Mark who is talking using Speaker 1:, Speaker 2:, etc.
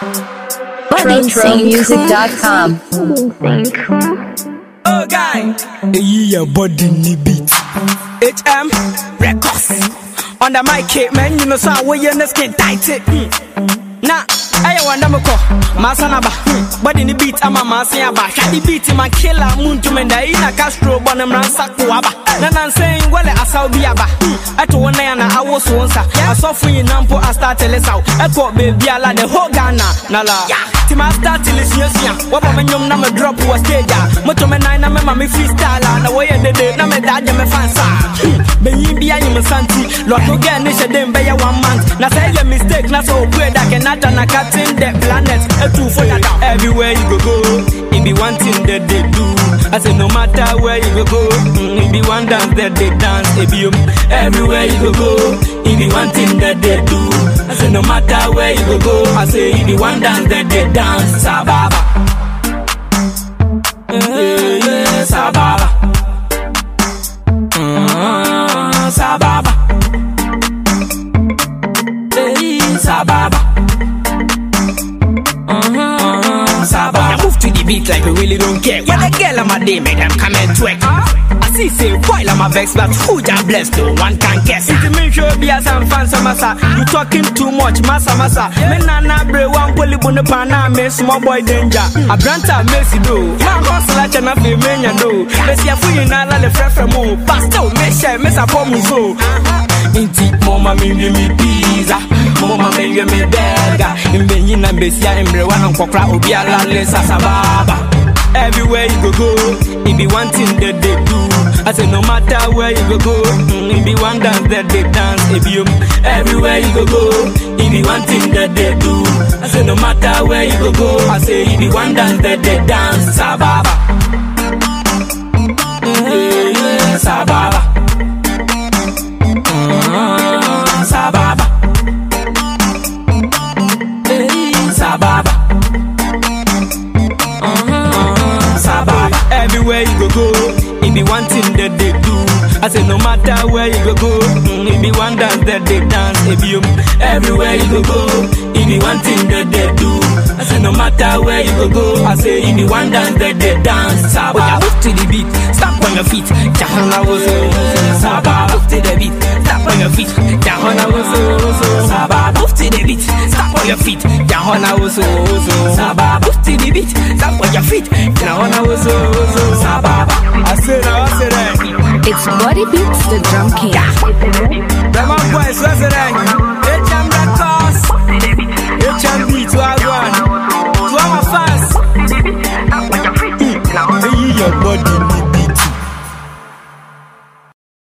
Speaker 1: BodyInSaneMusic.com.
Speaker 2: Oh guy,
Speaker 3: your body ni beat.
Speaker 2: HM Records. On the mic, man, you know so I wear your skin tight. Nah, I want them to call Masanaba. Body ni beat, I'm a Masiaba. Shady beat, my killer, moon to menda in a Castro, Bonham Ransakuaba. Then I'm saying, well, I saw Biaba. I told one I was once. I saw for you, Nampo, I started less out. I caught baby, I like the whole Ghana. Nala. Tima start till it's young. What about your number drop was stage? Motoman, I'm a mammy freestyle. And the way I did it, I'm a dad, I'm a fancy. Baby, I'm a santi. Lot of again, it's a damn by 1 month. Now say your mistake, not so great. I cannot and I cut in the planet. A two for that. Everywhere you go, it be one thing that they do. I say no matter where you go, it be one dance that they dance. It be everywhere you go, it be one thing that they do. I say no matter where you go, I say it be one dance that they dance. Sababa, Sababa, Sababa, Sababa. I move to the beat like we really don't care. When the girl on my day make them come and twerk. I see say while I'm a vex, but who just blessed though one can't guess. It's me sure be as I'm fancy massa. You talking too much, massa. Me nana bre one poly bone pana me small boy danger. A branta mercy do. Man hustle like an affair mania do. Let's see if we na la le fresh mo. Pastor me share me support me so. Inti mama me pizza. Mama me burger. Imbenyi na besia embre wana nkokra obi ala le sasababa. Everywhere you go, it be one thing that they do. I say no matter where you go, it be one dance that they dance. It be everywhere you go, it be one thing that they do. I say no matter where you go, I say it be one dance that they dance. Sababa, Sababa, Sababa, Sababa. Everywhere you go, it be one thing that they do. I say no matter where you go, it be one dance that they dance. It be everywhere you go, it be one thing that they do. I say no matter where you go, I say it be one dance that they dance. Sababa, move to the beat, stop on your feet. Jahana was Sababa, move to the beat, stop on your feet. Jahana was Sababa, move to the beat, stop on your feet. Jahana was Sababa, move to the beat, stop on your feet. Jahana was Sababa. I said that.
Speaker 1: It's Body Beats, the drum king.
Speaker 2: The man boys, what's it? HM Records, HM Beats, what I want. To all my fans.
Speaker 3: Your body.